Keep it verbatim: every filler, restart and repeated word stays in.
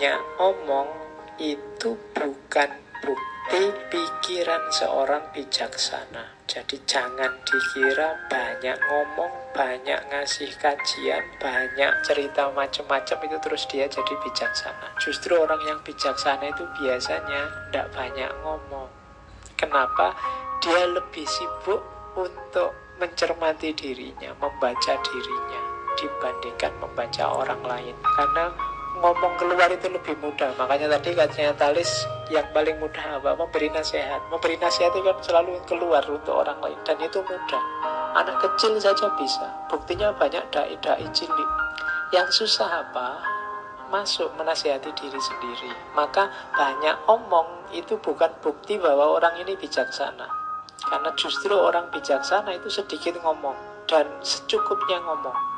banyak omong itu bukan bukti pikiran seorang bijaksana. Jadi jangan dikira banyak ngomong, banyak ngasih kajian, banyak cerita macam-macam itu terus dia jadi bijaksana. Justru orang yang bijaksana itu biasanya tidak banyak ngomong. Kenapa? Dia lebih sibuk untuk mencermati dirinya, membaca dirinya, dibandingkan membaca orang lain. Karena ngomong keluar itu lebih mudah. Makanya tadi katanya Talis, yang paling mudah apa? Memberi nasihat. Memberi nasihat itu kan selalu keluar untuk orang lain, dan itu mudah. Anak kecil saja bisa. Buktinya banyak dai-dai cilik. Yang susah apa? Masuk menasihati diri sendiri. Maka banyak omong itu bukan bukti bahwa orang ini bijaksana. Karena justru orang bijaksana itu sedikit ngomong dan secukupnya ngomong.